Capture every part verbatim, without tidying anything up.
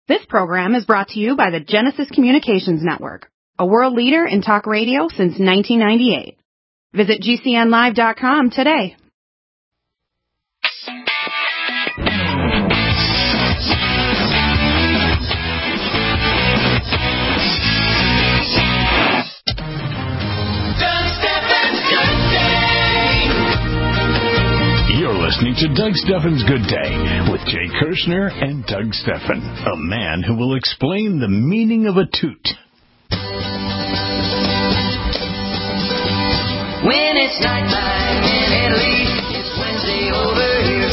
This program is brought to you by the Genesis Communications Network, a world leader in talk radio since nineteen ninety-eight. Visit G C N live dot com today. Listening to Doug Stephan's Good Day with Jay Kirshner and Doug Stephan, a man who will explain the meaning of a toot. When it's nighttime in Italy, it's Wednesday over here.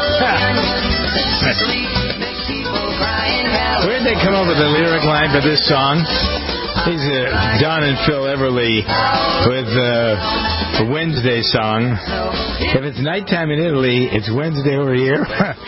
Where did they come up with the lyric line for this song? These are Don and Phil Everly with uh, a Wednesday song. If it's nighttime in Italy, it's Wednesday over here.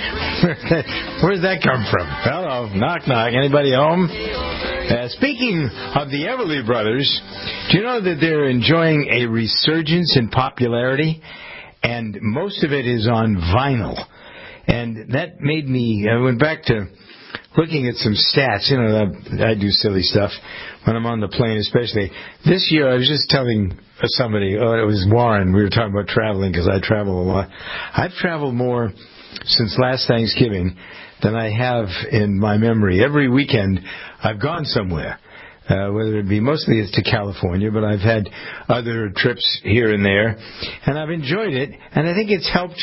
Where's that come from? Hello, knock knock. Anybody home? Uh, speaking of the Everly Brothers, do you know that they're enjoying a resurgence in popularity? And most of it is on vinyl. And that made me, I went back to looking at some stats. You know, I do silly stuff when I'm on the plane, especially. This year, I was just telling somebody, oh, it was Warren, we were talking about traveling because I travel a lot. I've traveled more since last Thanksgiving than I have in my memory. Every weekend, I've gone somewhere, uh, whether it be mostly it's to California, but I've had other trips here and there, and I've enjoyed it, and I think it's helped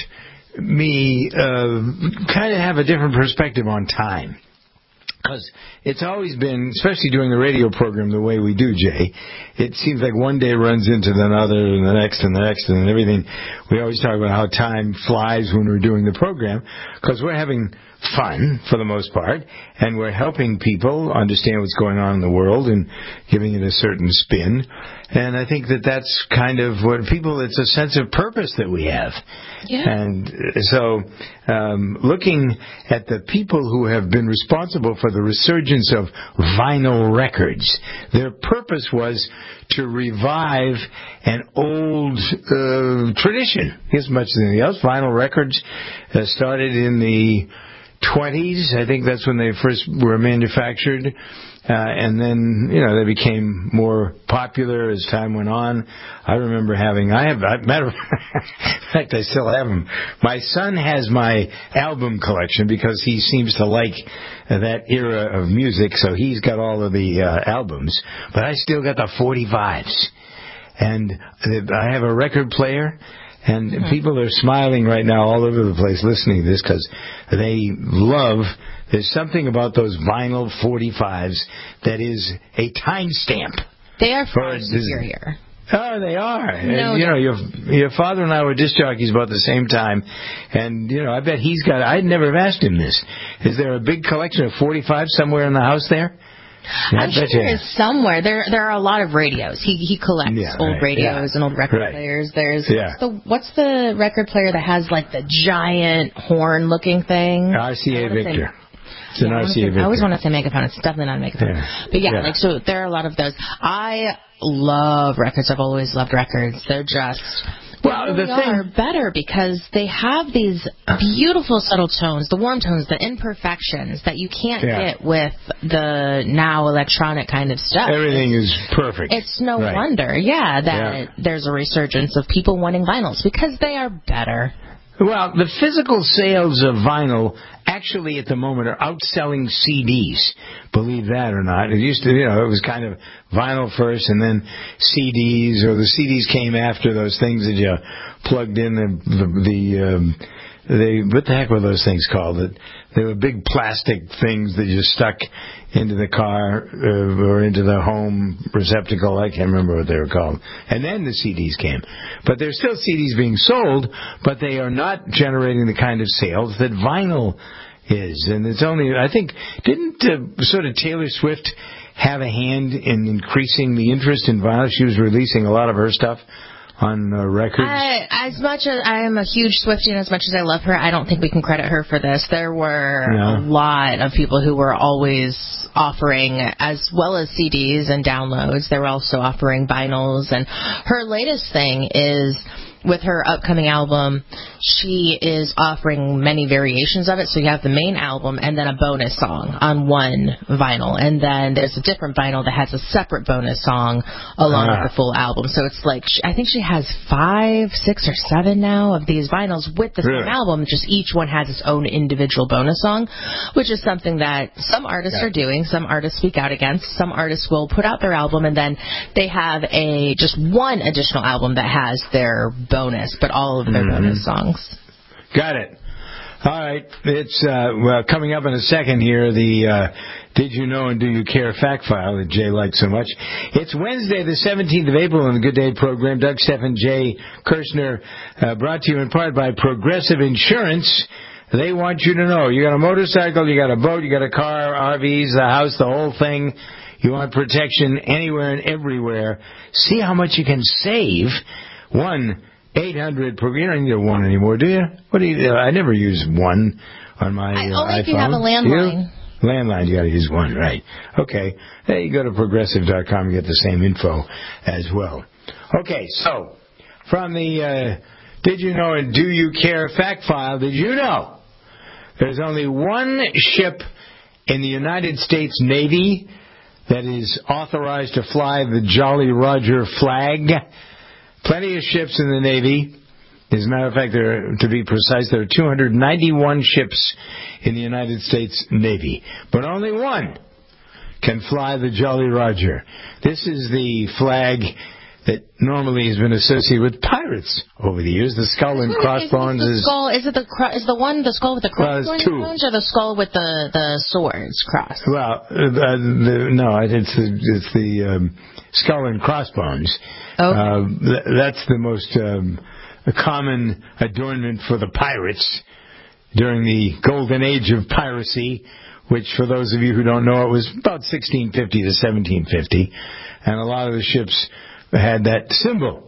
me uh, kind of have a different perspective on time. Because it's always been, especially doing the radio program the way we do, Jay, it seems like one day runs into another and the next and the next and everything. We always talk about how time flies when we're doing the program because we're having fun for the most part and we're helping people understand what's going on in the world and giving it a certain spin. And I think that that's kind of what people, it's a sense of purpose that we have. Yeah. And so um, looking at the people who have been responsible for the resurgence of vinyl records, their purpose was to revive an old uh, tradition as much as anything else. Vinyl records uh, started in the twenties. I think that's when they first were manufactured. Uh, and then, you know, they became more popular as time went on. I remember having, I have, I, matter of fact, I still have them. My son has my album collection because he seems to like uh, that era of music, so he's got all of the uh, albums. But I still got the forty-fives. And I have a record player. And mm-hmm. people are smiling right now all over the place listening to this because they love, there's something about those vinyl forty-fives that is a timestamp. They are far superior. Oh, they are. No, and, you know, your your father and I were disc jockeys about the same time. And, you know, I bet he's got, I'd never have asked him this. Is there a big collection of forty-fives somewhere in the house there? Yeah, I'm sure there is somewhere. There there are a lot of radios. He he collects yeah, old right, radios yeah. and old record right. players. There's yeah. what's the what's the record player that has like the giant horn looking thing? R C A Victor. Say, it's an yeah, R C A say, Victor. I always want to say megaphone. It's definitely not a megaphone. Yeah. But yeah, yeah, like so there are a lot of those. I love records. I've always loved records. They're just Well, they the really thing are better because they have these beautiful subtle tones, the warm tones, the imperfections that you can't yeah. get with the now electronic kind of stuff. Everything is perfect. It's no right. wonder, yeah, that yeah. there's a resurgence of people wanting vinyls because they are better. Well, the physical sales of vinyl actually at the moment are outselling C Ds. Believe that or not. It used to, you know, it was kind of vinyl first and then C Ds, or the C Ds came after those things that you plugged in the, the, the um, they, what the heck were those things called? That they were big plastic things that you stuck into the car uh, or into the home receptacle. I can't remember what they were called. And then the C Ds came. But there's still C Ds being sold, but they are not generating the kind of sales that vinyl is. And it's only, I think, didn't uh, sort of Taylor Swift have a hand in increasing the interest in vinyl? She was releasing a lot of her stuff on uh, records. I, as much as I am a huge Swiftie and as much as I love her, I don't think we can credit her for this. There were no. a lot of people who were always offering, as well as C Ds and downloads, they were also offering vinyls. And her latest thing is with her upcoming album, she is offering many variations of it. So you have the main album and then a bonus song on one vinyl. And then there's a different vinyl that has a separate bonus song along ah. with the full album. So it's like, I think she has five, six, or seven now of these vinyls with the really? same album. Just each one has its own individual bonus song, which is something that some artists yeah. are doing. Some artists speak out against. Some artists will put out their album and then they have a just one additional album that has their bonus, but all of their mm-hmm. bonus songs. Got it. All right. It's uh, well, coming up in a second here, the uh, Did You Know and Do You Care fact file that Jay liked so much. It's Wednesday, the seventeenth of April on the Good Day program. Doug Stephan, Jay Kirshner, uh, brought to you in part by Progressive Insurance. They want you to know. You got a motorcycle, you got a boat, you got a car, R Vs, the house, the whole thing. You want protection anywhere and everywhere. See how much you can save. one eight hundred, you don't need a one anymore, do you? What do you? I never use one on my uh, I, only iPhone. if you have a landline. You? Landline, you got to use one, right? Okay. Hey, you go to progressive dot com and get the same info as well. Okay, so from the uh, Did You Know and Do You Care fact file, did you know there's only one ship in the United States Navy that is authorized to fly the Jolly Roger flag? Plenty of ships in the Navy. As a matter of fact, there, to be precise, there are two hundred ninety-one ships in the United States Navy. But only one can fly the Jolly Roger. This is the flag that normally has been associated with pirates over the years. The skull and crossbones is... Is, skull, is it the is the one, the skull with the crossbones well, or the skull with the, the swords crossed? Well, uh, the, no, it's the, it's the um, skull and crossbones. Okay. Uh, th- that's the most um, common adornment for the pirates during the golden age of piracy, which, for those of you who don't know, it was about sixteen fifty to seventeen fifty, and a lot of the ships had that symbol.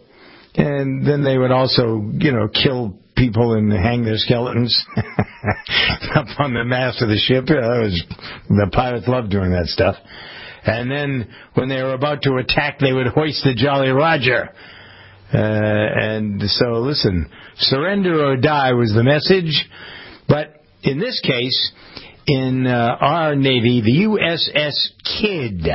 And then they would also, you know, kill people and hang their skeletons up on the mast of the ship. Uh, it was, the pirates loved doing that stuff. And then when they were about to attack, they would hoist the Jolly Roger. Uh, and so, listen, surrender or die was the message. But in this case, in uh, our Navy, the U S S Kidd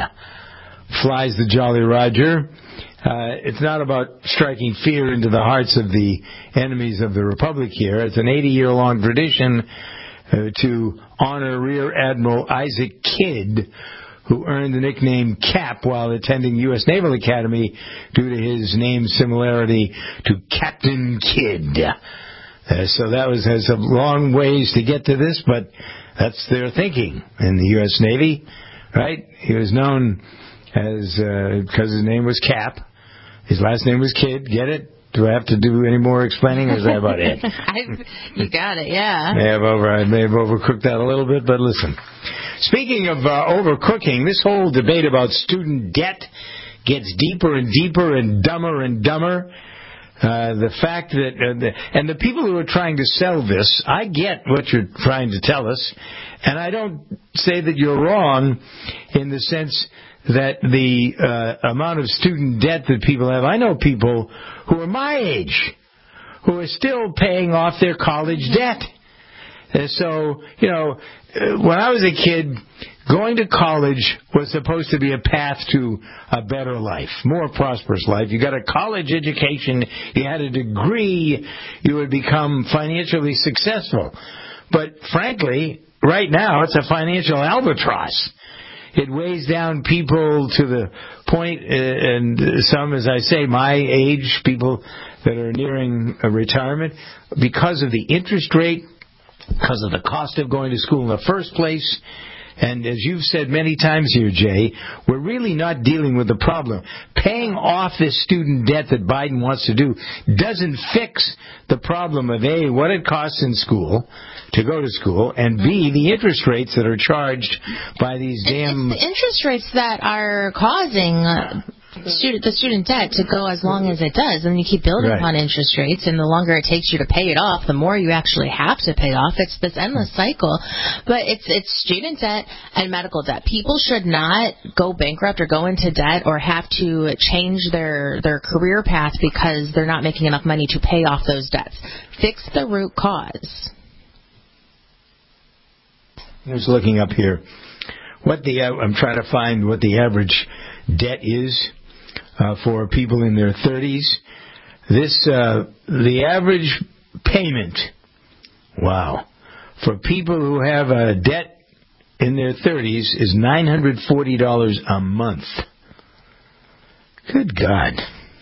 flies the Jolly Roger. Uh, it's not about striking fear into the hearts of the enemies of the Republic here. It's an eighty-year-long tradition uh, to honor Rear Admiral Isaac Kidd, who earned the nickname Cap while attending U S Naval Academy due to his name similarity to Captain Kidd. Uh, so that was has a long ways to get to this, but that's their thinking in the U S Navy, right? He was known as, uh, because his name was Cap. His last name was Kidd. Get it? Do I have to do any more explaining, or is that about it? I, you got it, yeah. May have over, I may have overcooked that a little bit, but listen. Speaking of uh, overcooking, this whole debate about student debt gets deeper and deeper and dumber and dumber. Uh, the fact that, uh, the, and the people who are trying to sell this, I get what you're trying to tell us, and I don't say that you're wrong in the sense that the uh, amount of student debt that people have. I know people who are my age who are still paying off their college debt. And so, you know, when I was a kid, going to college was supposed to be a path to a better life, more prosperous life. You got a college education, you had a degree, you would become financially successful. But frankly, right now, it's a financial albatross. It weighs down people to the point, uh, and some, as I say, my age, people that are nearing a retirement, because of the interest rate, because of the cost of going to school in the first place. And as you've said many times here, Jay, we're really not dealing with the problem. Paying off this student debt that Biden wants to do doesn't fix the problem of, A, what it costs in school to go to school, and B, the interest rates that are charged by these damn... It's the interest rates that are causing... Uh, student, the student debt to go as long as it does, and you keep building Right. upon interest rates, and the longer it takes you to pay it off, the more you actually have to pay off. It's this endless cycle. But it's it's student debt and medical debt. People should not go bankrupt or go into debt or have to change their their career path because they're not making enough money to pay off those debts. Fix the root cause. I was looking up here. What the I'm trying to find what the average debt is uh, for people in their thirties. This uh, the average payment. Wow, for people who have a debt in their thirties is nine hundred forty dollars a month. Good God.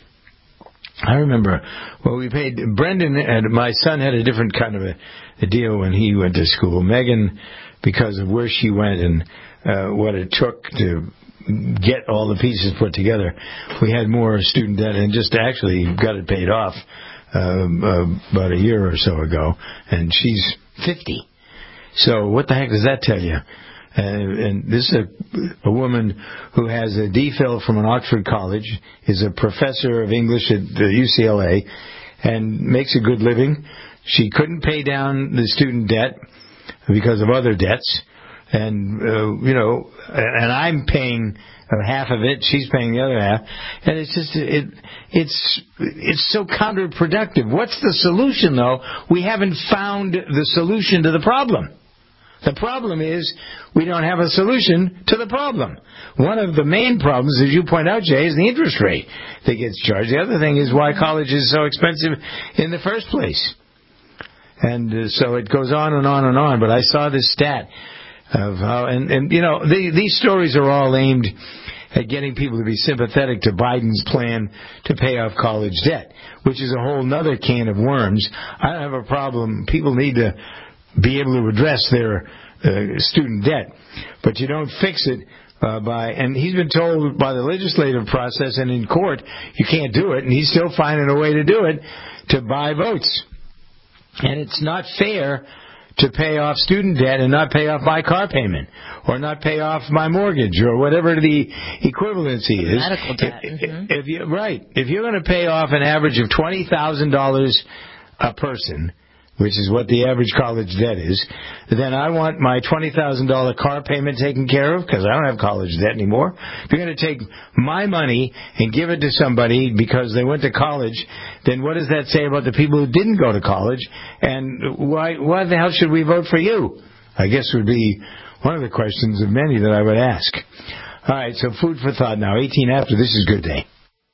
I remember well, we paid. Brendan and my son had a different kind of a, a deal when he went to school. Megan, because of where she went and uh, what it took to get all the pieces put together, we had more student debt and just actually got it paid off uh, uh, about a year or so ago. And she's fifty. So what the heck does that tell you? Uh, and this is a, a woman who has a D Phil from an Oxford college, is a professor of English at the U C L A, and makes a good living. She couldn't pay down the student debt because of other debts, and uh, you know, and I'm paying half of it. She's paying the other half, and it's just it it's it's so counterproductive. What's the solution, though? We haven't found the solution to the problem. The problem is we don't have a solution to the problem. One of the main problems, as you point out, Jay, is the interest rate that gets charged. The other thing is why college is so expensive in the first place. And uh, so it goes on and on and on. But I saw this stat of how, and, and you know, the, these stories are all aimed at getting people to be sympathetic to Biden's plan to pay off college debt, which is a whole other can of worms. I don't have a problem. People need to be able to address their uh, student debt, but you don't fix it uh, by, and he's been told by the legislative process and in court, you can't do it, and he's still finding a way to do it, to buy votes. And it's not fair to pay off student debt and not pay off my car payment, or not pay off my mortgage, or whatever the equivalency is. Medical debt. If, Mm-hmm. if you, right. If you're going to pay off an average of twenty thousand dollars a person, which is what the average college debt is, then I want my twenty thousand dollars car payment taken care of because I don't have college debt anymore. If you're going to take my money and give it to somebody because they went to college, then what does that say about the people who didn't go to college? And why, why the hell should we vote for you? I guess would be one of the questions of many that I would ask. All right, so food for thought now. eighteen after, this is Good Day.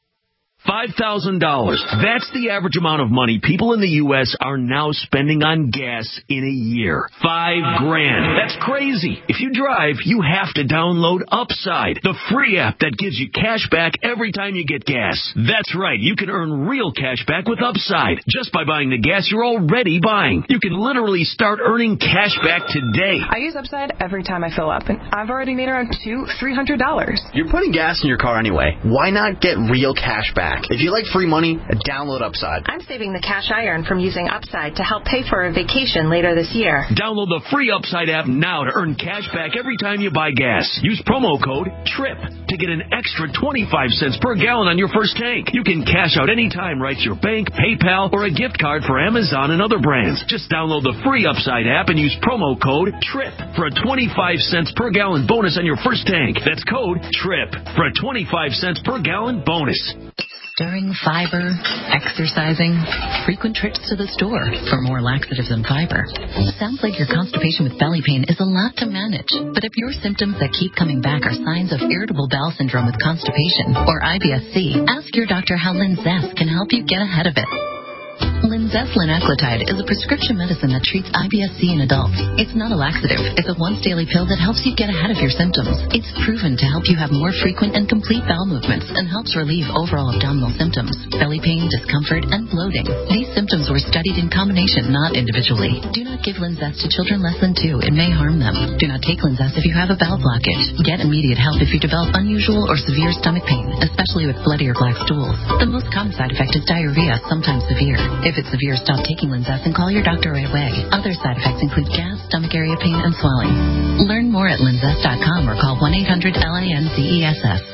five thousand dollars. That's the average amount of money people in the U S are now spending on gas in a year. Five grand. That's crazy. If you drive, you have to download Upside, the free app that gives you cash back every time you get gas. That's right. You can earn real cash back with Upside just by buying the gas you're already buying. You can literally start earning cash back today. I use Upside every time I fill up, and I've already made around two, three hundred dollars. You're putting gas in your car anyway. Why not get real cash back? If you like free money, download Upside. I'm saving the cash I earn from using Upside to help pay for a vacation later this year. Download the free Upside app now to earn cash back every time you buy gas. Use promo code TRIP to get an extra twenty-five cents per gallon on your first tank. You can cash out anytime right to your bank, PayPal, or a gift card for Amazon and other brands. Just download the free Upside app and use promo code TRIP for a twenty-five cents per gallon bonus on your first tank. That's code TRIP for a twenty-five cents per gallon bonus. Stirring fiber, exercising, frequent trips to the store for more laxatives and fiber. Sounds like your constipation with belly pain is a lot to manage. But if your symptoms that keep coming back are signs of irritable bowel syndrome with constipation or I B S C, ask your doctor how Linzess can help you get ahead of it. Linzess linaclotide is a prescription medicine that treats I B S C in adults. It's not a laxative. It's a once-daily pill that helps you get ahead of your symptoms. It's proven to help you have more frequent and complete bowel movements and helps relieve overall abdominal symptoms, belly pain, discomfort, and bloating. These symptoms were studied in combination, not individually. Do not give Linzess to children less than two. It may harm them. Do not take Linzess if you have a bowel blockage. Get immediate help if you develop unusual or severe stomach pain, especially with bloody or black stools. The most common side effect is diarrhea, sometimes severe. If it's severe, stop taking Linzess and call your doctor right away. Other side effects include gas, stomach area pain, and swelling. Learn more at linzess dot com or call one eight hundred L I N Z E S S.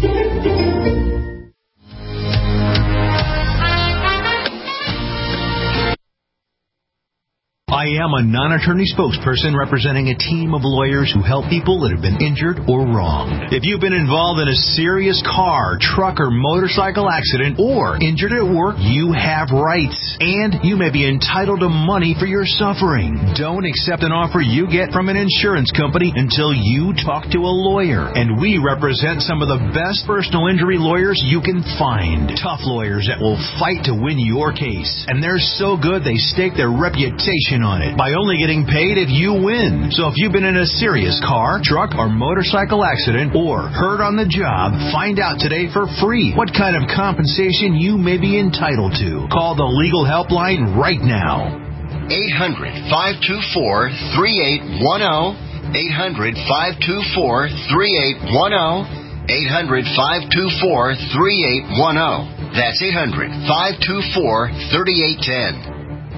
I am a non-attorney spokesperson representing a team of lawyers who help people that have been injured or wronged. If you've been involved in a serious car, truck, or motorcycle accident or injured at work, you have rights, and you may be entitled to money for your suffering. Don't accept an offer you get from an insurance company until you talk to a lawyer, and we represent some of the best personal injury lawyers you can find. Tough lawyers that will fight to win your case, and they're so good they stake their reputation on it by only getting paid if you win. So if you've been in a serious car, truck, or motorcycle accident or hurt on the job, find out today for free what kind of compensation you may be entitled to. Call the legal helpline right now. eight hundred, five two four, three eight one zero. eight hundred, five two four, three eight one zero. eight hundred, five two four, three eight one zero. That's eight hundred, five two four, three eight one zero.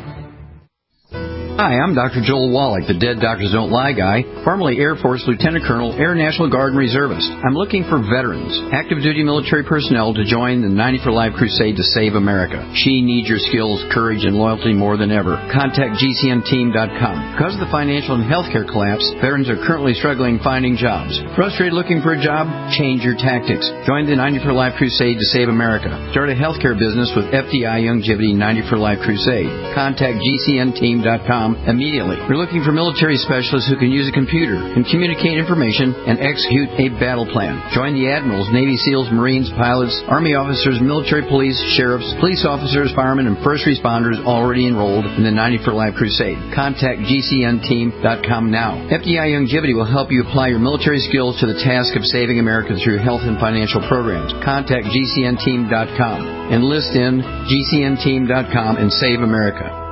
Hi, I'm Doctor Joel Wallach, the Dead Doctors Don't Lie guy, formerly Air Force Lieutenant Colonel, Air National Guard and Reservist. I'm looking for veterans, active duty military personnel to join the ninety for Life crusade to save America. She needs your skills, courage, and loyalty more than ever. Contact G C N team dot com. Because of the financial and healthcare collapse, veterans are currently struggling finding jobs. Frustrated looking for a job? Change your tactics. Join the ninety for Life crusade to save America. Start a healthcare business with F D I Longevity ninety for Life crusade. Contact G C N team dot com immediately. We're looking for military specialists who can use a computer and communicate information and execute a battle plan. Join the admirals, Navy SEALs, Marines, pilots, Army officers, military police, sheriffs, police officers, firemen, and first responders already enrolled in the ninety for Life crusade. Contact G C N team dot com now. F D I Longevity will help you apply your military skills to the task of saving America through health and financial programs. Contact G C N team dot com. Enlist in G C N team dot com and save America.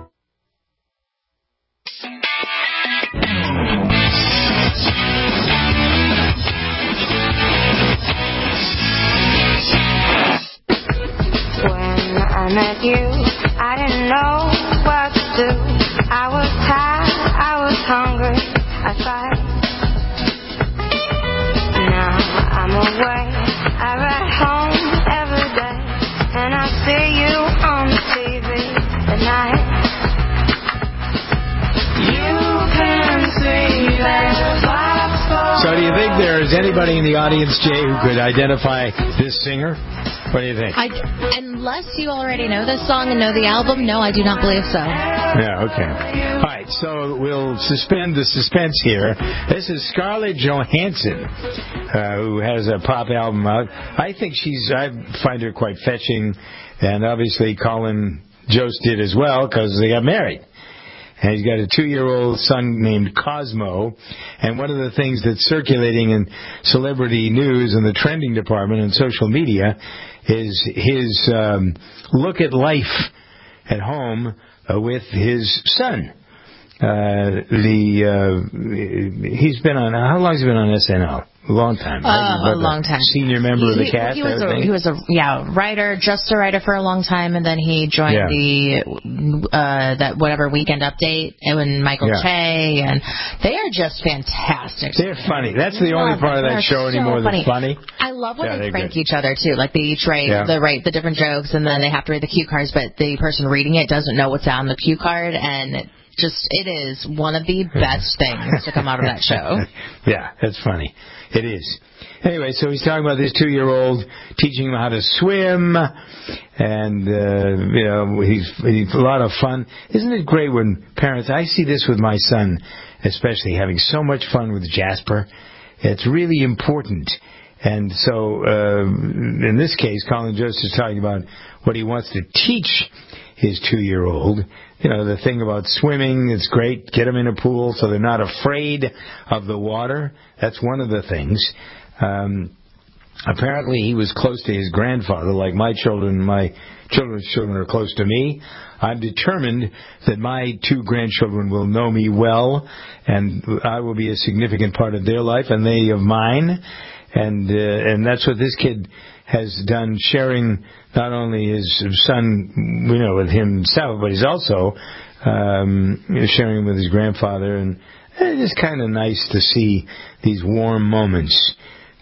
I met you, I didn't know what to do. I was tired, I was hungry, I fight. Now I'm away, I ride home every day, and I see you on the T V at night. You can see there's lots for. So do you think there's anybody in the audience, Jay, who could identify this singer? What do you think? I, unless you already know this song and know the album, no, I do not believe so. Yeah, okay. All right, so we'll suspend the suspense here. This is Scarlett Johansson, uh, who has a pop album out. I think she's, I find her quite fetching, and obviously Colin Jost did as well, because they got married. And he's got a two-year-old son named Cosmo. And one of the things that's circulating in celebrity news in the trending department and social media is his um, look at life at home uh, with his son. Uh, the uh, he's been on, how long has he been on S N L? A long time. Right? Uh, a long time. Senior member of the he, cast. He was, a, he was a yeah writer, just a writer for a long time, and then he joined yeah. the uh, that whatever Weekend Update and when Michael yeah. Che, and they are just fantastic. They're funny. That's the only part of that show so anymore that's funny. I love when yeah, they prank good. each other too. Like they each write yeah. the write the different jokes, and then they have to read the cue cards, but the person reading it doesn't know what's on the cue card, and it just it is one of the best things to come out of that show. Yeah, that's funny. It is. Anyway, so he's talking about this two-year-old, teaching him how to swim, and, uh, you know, he's, he's a lot of fun. Isn't it great when parents, I see this with my son, especially, having so much fun with Jasper. It's really important. And so, uh, in this case, Colin Jost is talking about what he wants to teach his two-year-old. You know, the thing about swimming, it's great. Get them in a pool so they're not afraid of the water. That's one of the things. Um, apparently he was close to his grandfather, like my children, my children's children are close to me. I'm determined that my two grandchildren will know me well, and I will be a significant part of their life, and they of mine. And, uh, and that's what this kid has done, sharing not only his son, you know, with himself, but he's also um, sharing with his grandfather. And it's kind of nice to see these warm moments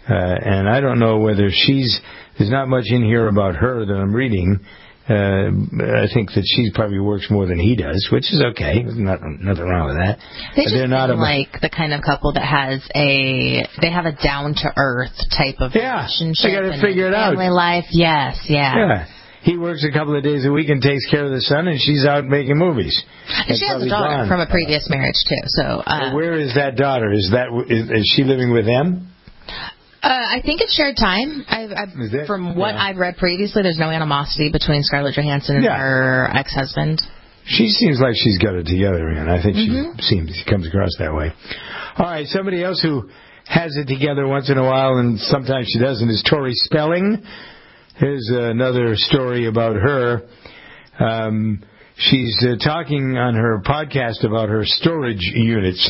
Uh, and I don't know whether she's, there's not much in here about her that I'm reading. Uh, I think that she probably works more than he does, which is okay. There's not, nothing wrong with that. They just They're not seem a, like the kind of couple that has a, they have a down-to-earth type of yeah, relationship. They got to figure it out. Family life, yes, yeah. Yeah. He works a couple of days a week and takes care of the son, and she's out making movies. And she has a daughter gone. from a previous marriage, too. So, uh, so where is that daughter? Is that is, is she living with them? Uh, I think it's shared time. I've, I've, from what yeah. I've read previously, there's no animosity between Scarlett Johansson and yeah. her ex-husband. She seems like she's got it together, and I think mm-hmm. she seems she comes across that way. All right, somebody else who has it together once in a while, and sometimes she doesn't, is Tori Spelling. Here's another story about her. Um, she's uh, talking on her podcast about her storage units.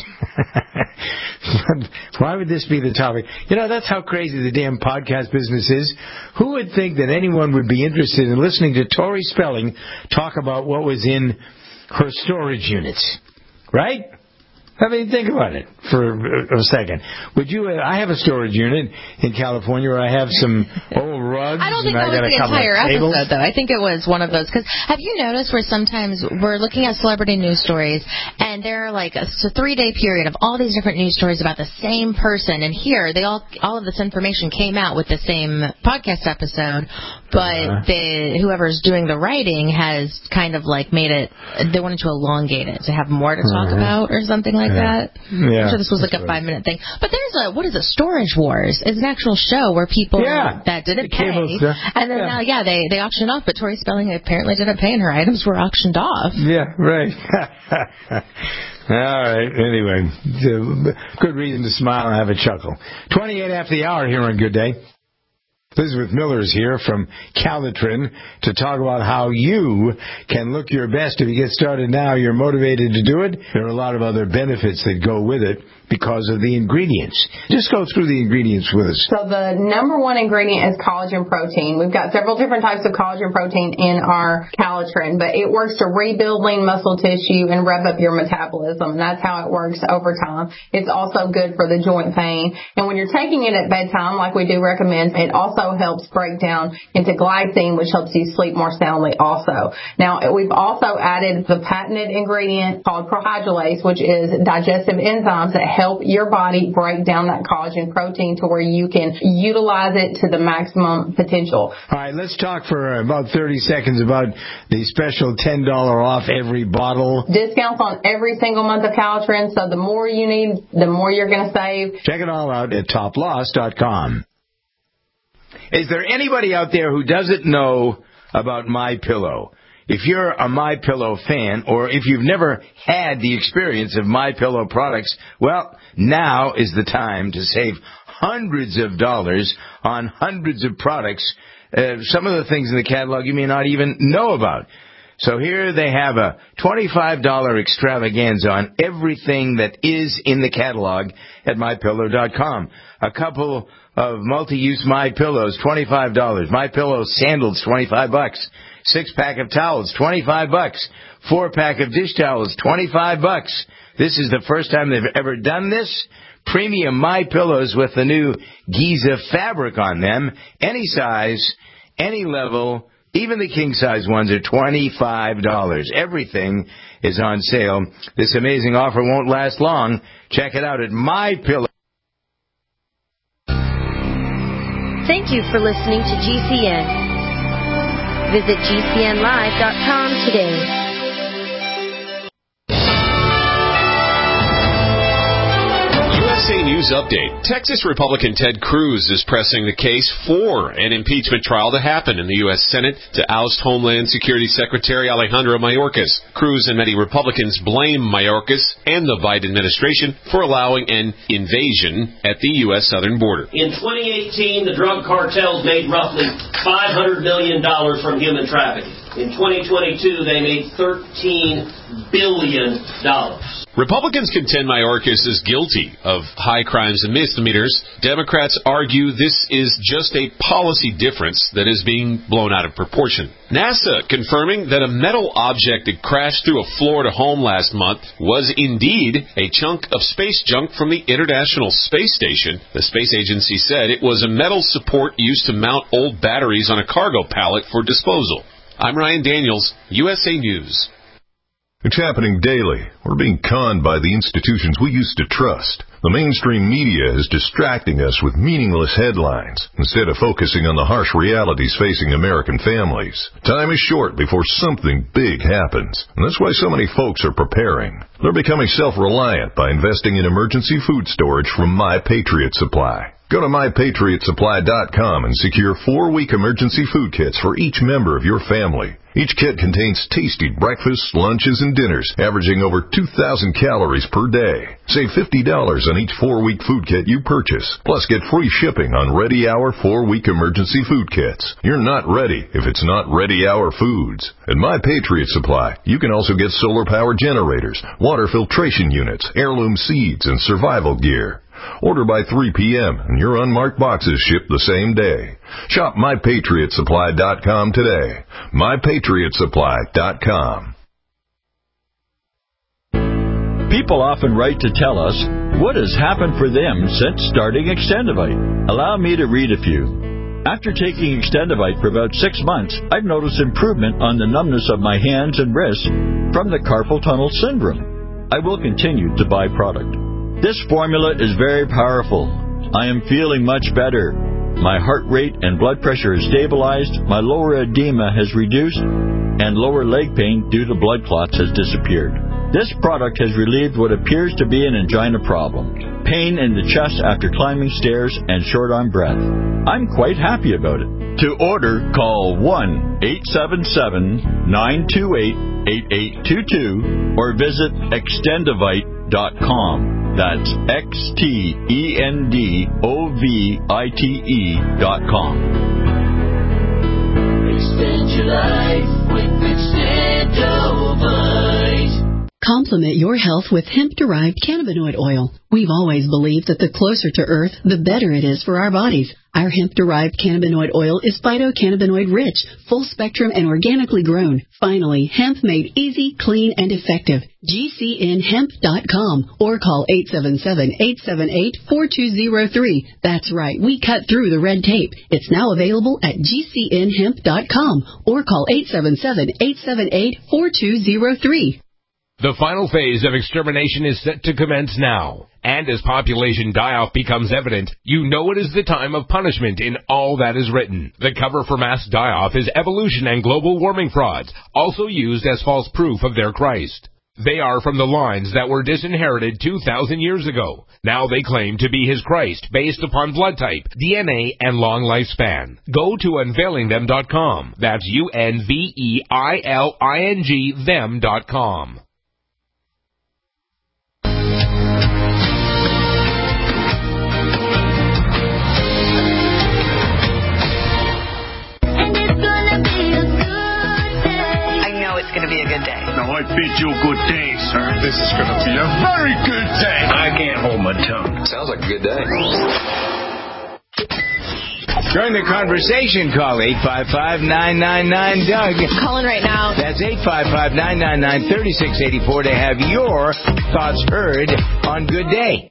Why would this be the topic? You know, that's how crazy the damn podcast business is. Who would think that anyone would be interested in listening to Tori Spelling talk about what was in her storage units? Right? I mean, think about it for a second. Would you? Uh, I have a storage unit in California where I have some old rugs. I don't think and that I was got the entire tables. episode, though. I think it was one of those. Because have you noticed where sometimes we're looking at celebrity news stories, and there are like a, a three-day period of all these different news stories about the same person, and here they all all of this information came out with the same podcast episode, but uh-huh. the whoever's doing the writing has kind of like made it. They wanted to elongate it to have more to talk uh-huh. about or something like yeah. that. Yeah, I'm sure this was like a five minute thing. But there's a, what is it, Storage Wars? It's an actual show where people yeah. that didn't the pay, stuff. and then yeah. now, yeah, they, they auctioned off, but Tori Spelling apparently didn't pay and her items were auctioned off. Yeah, right. All right, anyway, good reason to smile and have a chuckle. twenty-eight after the hour here on Good Day. Elizabeth Miller is here from Calitrin to talk about how you can look your best. If you get started now, you're motivated to do it. There are a lot of other benefits that go with it because of the ingredients. Just go through the ingredients with us. So the number one ingredient is collagen protein. We've got several different types of collagen protein in our Calitrin, but it works to rebuild lean muscle tissue and rev up your metabolism, and that's how it works over time. It's also good for the joint pain. And when you're taking it at bedtime, like we do recommend, it also helps break down into glycine, which helps you sleep more soundly also. Now, we've also added the patented ingredient called prohydrolase, which is digestive enzymes that help your body break down that collagen protein to where you can utilize it to the maximum potential. All right, let's talk for about thirty seconds about the special ten dollars off every bottle. Discounts on every single month of Calitrin, so the more you need, the more you're going to save. Check it all out at top loss dot com. Is there anybody out there who doesn't know about MyPillow? If you're a MyPillow fan, or if you've never had the experience of MyPillow products, well, now is the time to save hundreds of dollars on hundreds of products. Uh, some of the things in the catalog you may not even know about. So here they have a twenty-five dollars extravaganza on everything that is in the catalog at my pillow dot com. A couple of multi-use My Pillows, twenty-five dollars. MyPillow sandals, twenty-five bucks. Six-pack of towels, twenty-five bucks. Four-pack of dish towels, twenty-five bucks. This is the first time they've ever done this. Premium My Pillows with the new Giza fabric on them. Any size, any level. Even the king-size ones are twenty-five dollars. Everything is on sale. This amazing offer won't last long. Check it out at MyPillow. Thank you for listening to G C N. Visit G C N live dot com today. U S A News Update. Texas Republican Ted Cruz is pressing the case for an impeachment trial to happen in the U S Senate to oust Homeland Security Secretary Alejandro Mayorkas. Cruz and many Republicans blame Mayorkas and the Biden administration for allowing an invasion at the U S southern border. In twenty eighteen, the drug cartels made roughly five hundred million dollars from human trafficking. In twenty twenty-two, they made thirteen billion dollars. Republicans contend Mayorkas is guilty of high crimes and misdemeanors. Democrats argue this is just a policy difference that is being blown out of proportion. NASA confirming that a metal object that crashed through a Florida home last month was indeed a chunk of space junk from the International Space Station. The space agency said it was a metal support used to mount old batteries on a cargo pallet for disposal. I'm Ryan Daniels, U S A News. It's happening daily. We're being conned by the institutions we used to trust. The mainstream media is distracting us with meaningless headlines instead of focusing on the harsh realities facing American families. Time is short before something big happens, and that's why so many folks are preparing. They're becoming self-reliant by investing in emergency food storage from My Patriot Supply. Go to my patriot supply dot com and secure four-week emergency food kits for each member of your family. Each kit contains tasty breakfasts, lunches, and dinners, averaging over two thousand calories per day. Save fifty dollars on each four-week food kit you purchase. Plus, get free shipping on Ready Hour four-week emergency food kits. You're not ready if it's not Ready Hour Foods. At My Patriot Supply, you can also get solar power generators, water filtration units, heirloom seeds, and survival gear. Order by three p.m. and your unmarked boxes ship the same day. Shop my patriot supply dot com today. my patriot supply dot com. People often write to tell us what has happened for them since starting Extendivite. Allow me to read a few. After taking Extendivite for about six months, I've noticed improvement on the numbness of my hands and wrists from the carpal tunnel syndrome. I will continue to buy product. This formula is very powerful. I am feeling much better. My heart rate and blood pressure is stabilized, my lower edema has reduced, and lower leg pain due to blood clots has disappeared. This product has relieved what appears to be an angina problem, pain in the chest after climbing stairs, and short-arm breath. I'm quite happy about it. To order, call one eight seven seven, nine two eight, eight eight two two or visit extendivite dot com. That's X T E N D O V I T E dot com. Extend your life with Extendivite. Complement your health with hemp-derived cannabinoid oil. We've always believed that the closer to Earth, the better it is for our bodies. Our hemp-derived cannabinoid oil is phytocannabinoid-rich, full-spectrum, and organically grown. Finally, hemp made easy, clean, and effective. G C N hemp dot com or call eight seven seven, eight seven eight, four two zero three. That's right, we cut through the red tape. It's now available at G C N hemp dot com or call eight seven seven, eight seven eight, four two zero three. The final phase of extermination is set to commence now. And as population die-off becomes evident, you know it is the time of punishment in all that is written. The cover for mass die-off is evolution and global warming frauds, also used as false proof of their Christ. They are from the lines that were disinherited two thousand years ago. Now they claim to be his Christ based upon blood type, D N A, and long lifespan. Go to unveiling them dot com. That's U N V E I L I N G them dot com. It's going to be a good day. Now, I bid you good day, sir. This is going to be a very good day. I can't hold my tongue. Sounds like a good day. Join the conversation. Call eight five five, nine nine nine, D O U G. Call in right now. That's eight five five, nine nine nine, three six eight four to have your thoughts heard on Good Day.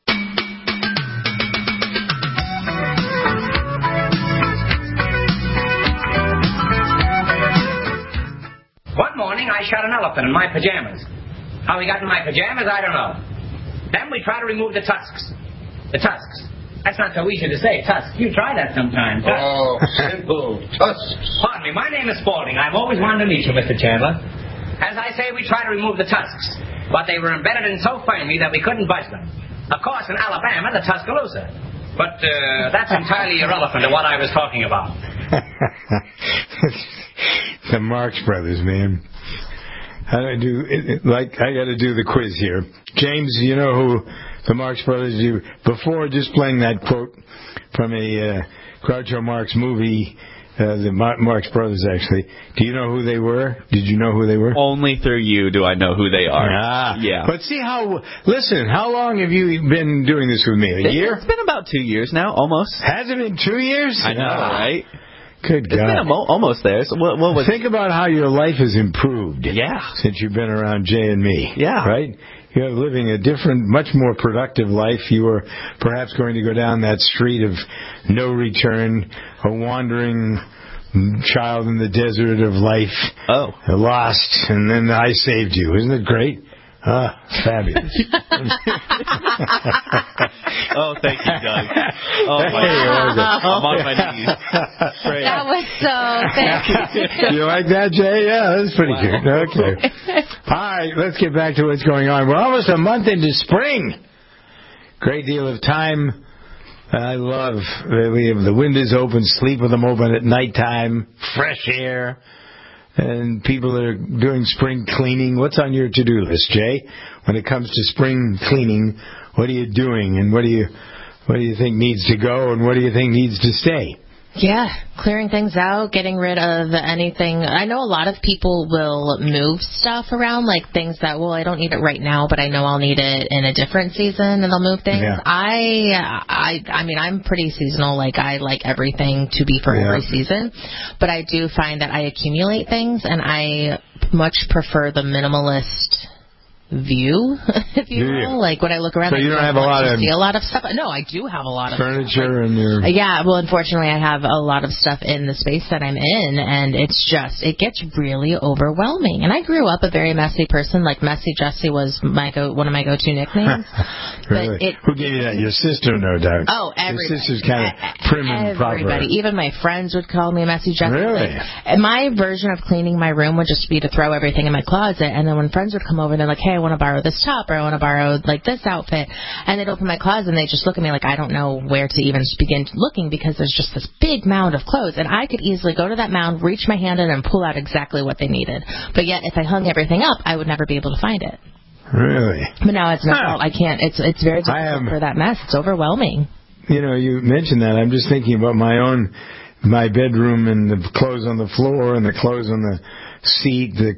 One morning, I shot an elephant in my pajamas. How he got in my pajamas, I don't know. Then we try to remove the tusks. The tusks. That's not so easy to say, tusks. You try that sometime. Tusks. Oh, simple. Tusks. Pardon me, my name is Spaulding. I've always wanted to meet you, Mister Chandler. As I say, we try to remove the tusks. But they were embedded in so firmly that we couldn't budge them. Of course, in Alabama, the Tuscaloosa. But uh, that's entirely irrelevant to what I was talking about. The Marx Brothers, man. How do I do it? Like, I got to do the quiz here. James, you know who the Marx Brothers do? Before just playing that quote from a uh, Groucho Marx movie, Uh, the Mar- Marx Brothers, actually. Do you know who they were? Did you know who they were? Only through you do I know who they are. Ah, yeah. But see how, listen, how long have you been doing this with me? A year? It's been about two years now, almost. Has it been two years? I know, Ah. right? Good It's God. been a mo- almost there. So what, what was Think about how your life has improved. Yeah. Since you've been around Jay and me. Yeah. Right? You're living a different, much more productive life. You are perhaps going to go down that street of no return, a wandering child in the desert of life. Oh. Lost, and then I saved you. Isn't it great? Ah, fabulous. Oh, thank you, Doug. Oh, my Hey, I'm on my knees. Pray. That was so thank you. You like that, Jay? Yeah, that's pretty Wow. cute. Okay. All right, let's get back to what's going on. We're almost a month into spring. Great deal of time. I love that we have the windows open, sleep with them open at nighttime, fresh air, and people that are doing spring cleaning. What's on your to-do list, Jay? When it comes to spring cleaning, what are you doing, and what do you what do you think needs to go, and what do you think needs to stay? Yeah, clearing things out, getting rid of anything. I know a lot of people will move stuff around, like things that, well, I don't need it right now, but I know I'll need it in a different season, and they'll move things. Yeah. I, I, I mean, I'm pretty seasonal. Like, I like everything to be for Yeah. every season, but I do find that I accumulate things, and I much prefer the minimalist view, if you Do you? will. Like, when I look around, So I you don't don't have a want lot to of see a lot of stuff. No, I do have a lot of furniture and your... Yeah, well, unfortunately, I have a lot of stuff in the space that I'm in, and it's just, it gets really overwhelming. And I grew up a very messy person. Like, Messy Jessie was my go, one of my go-to nicknames. Really? But it, Who gave you that? Your sister, no doubt. Oh, everybody. Your sister's kind of prim and proper. Everybody, even my friends would call me Messy Jessie. Really? Like, and my version of cleaning my room would just be to throw everything in my closet, and then when friends would come over, they're like, hey, I want to borrow this top, or I want to borrow, like, this outfit, and they'd open my closet, and they just look at me like I don't know where to even begin looking, because there's just this big mound of clothes, and I could easily go to that mound, reach my hand in, and pull out exactly what they needed. But yet, if I hung everything up, I would never be able to find it. Really? But now it's not fault. I can't. It's it's very difficult for that mess. It's overwhelming. You know, you mentioned that. I'm just thinking about my own, my bedroom and the clothes on the floor and the clothes on the seat. The,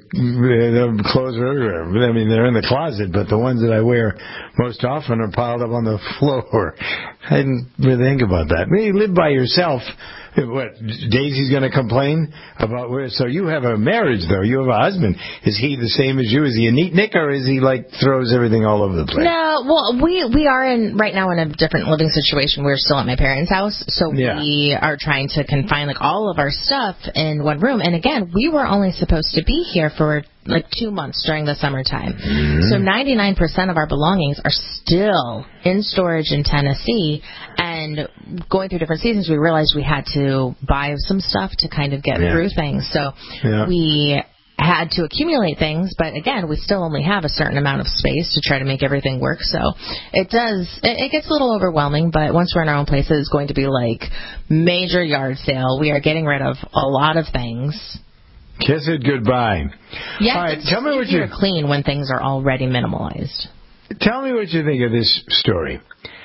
the clothes are everywhere. I mean, they're in the closet, but the ones that I wear most often are piled up on the floor. I didn't really think about that. When you live by yourself, what, Daisy's going to complain about where? So you have a marriage, though. You have a husband. Is he the same as you? Is he a neatnik, or is he like throws everything all over the place? No, well, we we are in right now in a different living situation. We're still at my parents' house, so Yeah. we are trying to confine like all of our stuff in one room. And again, we were only supposed to be here for like two months during the summertime. Mm-hmm. So ninety-nine percent of our belongings are still in storage in Tennessee. And going through different seasons, we realized we had to buy some stuff to kind of get Yeah. through things. So Yeah. we had to accumulate things, but again, we still only have a certain amount of space to try to make everything work. So it does, it, it gets a little overwhelming, but once we're in our own place, it's going to be like major yard sale. We are getting rid of a lot of things. Kiss it goodbye. Yeah, All right, it's tell me what easier you to clean when things are already minimalized. Tell me what you think of this story.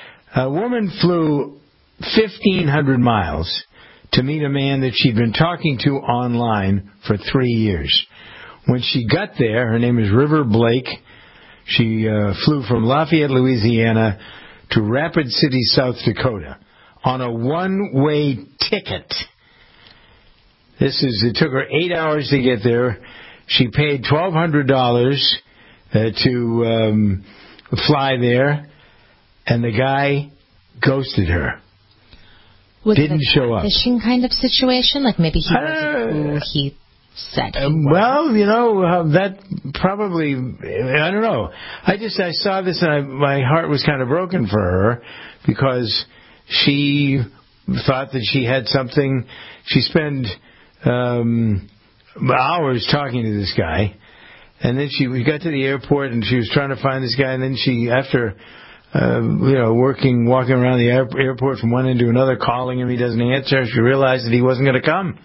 A woman flew fifteen hundred miles to meet a man that she'd been talking to online for three years. When she got there, her name is River Blake. She uh, flew from Lafayette, Louisiana to Rapid City, South Dakota on a one-way ticket. This is, it took her eight hours to get there. She paid twelve hundred dollars uh, to um, fly there, and the guy ghosted her. Was Didn't it a show up. fishing kind of situation? Like maybe he wasn't who he said he Um, was. well, you know, uh, that probably, I don't know. I just, I saw this and I, my heart was kind of broken for her because she thought that she had something. She spent um, hours talking to this guy, and then she we got to the airport and she was trying to find this guy, and then she, after uh, you know, working, walking around the air, airport from one end to another, calling him, he doesn't answer, she realized that he wasn't going to come.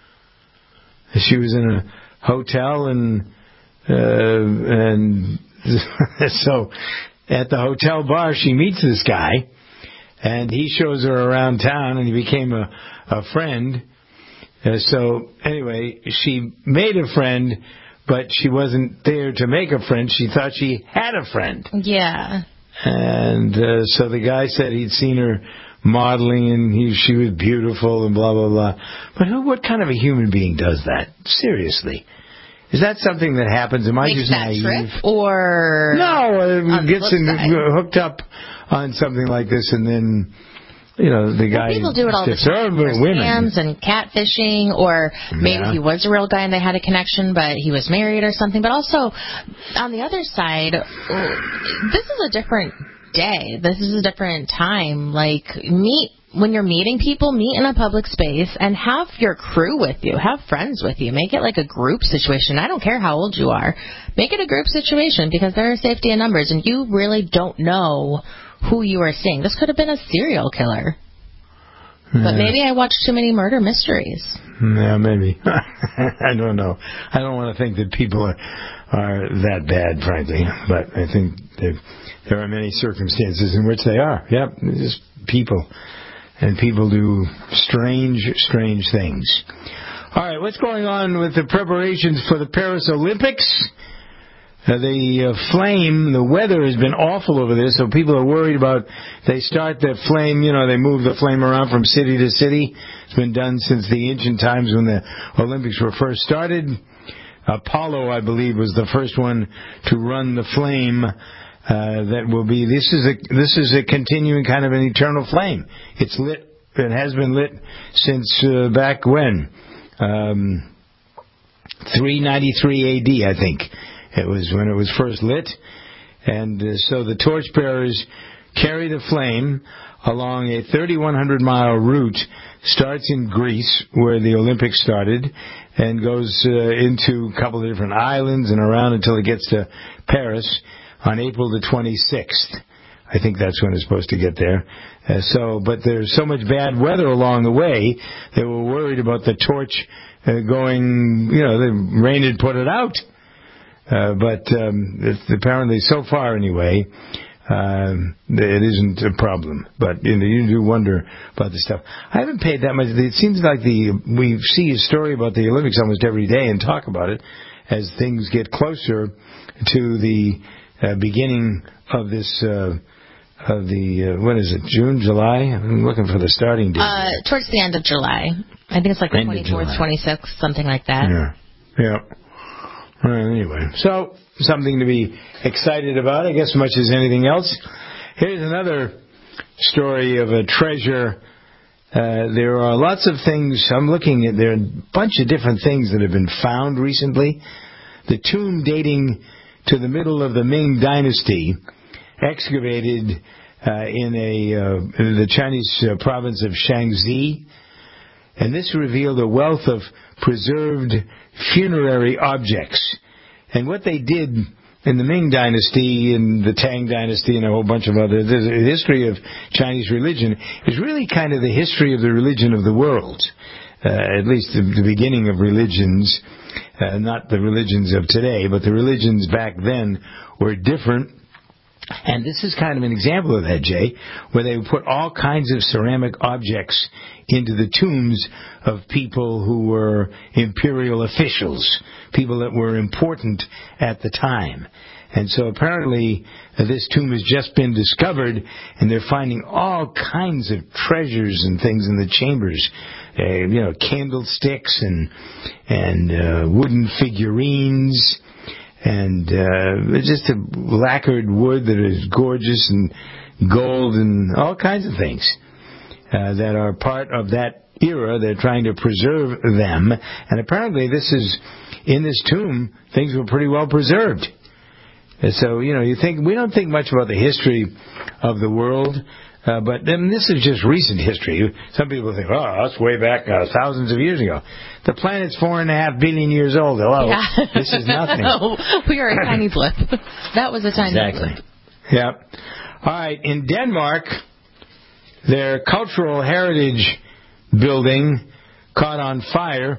She was in a hotel, and uh, and so at the hotel bar she meets this guy, and he shows her around town, and he became a, a friend. Uh, so anyway, she made a friend, but she wasn't there to make a friend. She thought she had a friend. Yeah. And uh, so the guy said he'd seen her modeling and he, she was beautiful and blah, blah, blah. But who? What kind of a human being does that? Seriously. Is that something that happens? Am I Makes just that naive? trip, or No, on uh, gets the in, flip side? hooked up on something like this and then, you know, the guy... Well, people do it all the stiffs her, time. but There's women. scams and catfishing, or maybe Yeah. he was a real guy and they had a connection, but he was married or something. But also, on the other side, this is a different day. This is a different time. Like, meet... When you're meeting people, meet in a public space and have your crew with you. Have friends with you. Make it like a group situation. I don't care how old you are. Make it a group situation because there are safety in numbers, and you really don't know who you are seeing. This could have been a serial killer. Yeah. But maybe I watched too many murder mysteries. Yeah, maybe. I don't know. I don't want to think that people are, are that bad, frankly. But I think that there are many circumstances in which they are. Yep, just people. And people do strange, strange things. All right, what's going on with the preparations for the Paris Olympics? Uh, the uh, flame, the weather has been awful over there, so people are worried about, they start the flame, you know, they move the flame around from city to city. It's been done since the ancient times when the Olympics were first started. Apollo, I believe, was the first one to run the flame. Uh, that will be, this is a, this is a continuing kind of an eternal flame. It's lit, it has been lit since uh, back when? Um, three ninety-three A D, I think. It was when it was first lit. And uh, so the torchbearers carry the flame along a thirty-one hundred mile route, starts in Greece, where the Olympics started, and goes uh, into a couple of different islands and around until it gets to Paris on April the twenty-sixth. I think that's when it's supposed to get there. Uh, so, but there's so much bad weather along the way, they were worried about the torch uh, going, you know, the rain had put it out. Uh, but um, it's apparently, so far anyway, um, it isn't a problem. But you know, you do wonder about this stuff. I haven't paid that much. It seems like the we see a story about the Olympics almost every day and talk about it as things get closer to the uh, beginning of this. Uh, of the uh, what is it? June, July? I'm looking for the starting date. Uh, towards the end of July. I think it's like the End of twenty-fourth, July. twenty-sixth, something like that. Yeah. Yeah. Well, anyway, so something to be excited about, I guess, as much as anything else. Here's another story of a treasure. Uh, there are lots of things. I'm looking at, there are a bunch of different things that have been found recently. The tomb dating to the middle of the Ming Dynasty, excavated uh, in a uh, in the Chinese uh, province of Shaanxi. And this revealed a wealth of preserved funerary objects. And what they did in the Ming Dynasty and the Tang Dynasty and a whole bunch of other, the history of Chinese religion is really kind of the history of the religion of the world. Uh, at least the, the beginning of religions, uh, not the religions of today, but the religions back then were different. And this is kind of an example of that, Jay, where they put all kinds of ceramic objects into the tombs of people who were imperial officials, people that were important at the time. And so apparently uh, this tomb has just been discovered, and they're finding all kinds of treasures and things in the chambers. Uh, you know, candlesticks and and uh, wooden figurines. And uh, just a lacquered wood that is gorgeous, and gold, and all kinds of things uh, that are part of that era. They're trying to preserve them. And apparently this is, in this tomb, things were pretty well preserved. And so, you know, you think, we don't think much about the history of the world, uh, but then this is just recent history. Some people think, oh, that's way back uh, thousands of years ago. The planet's four and a half billion years old. Hello. Yeah. This is nothing. We are a tiny blip. That was a tiny exactly. blip. Yep. All right. In Denmark, their cultural heritage building caught on fire.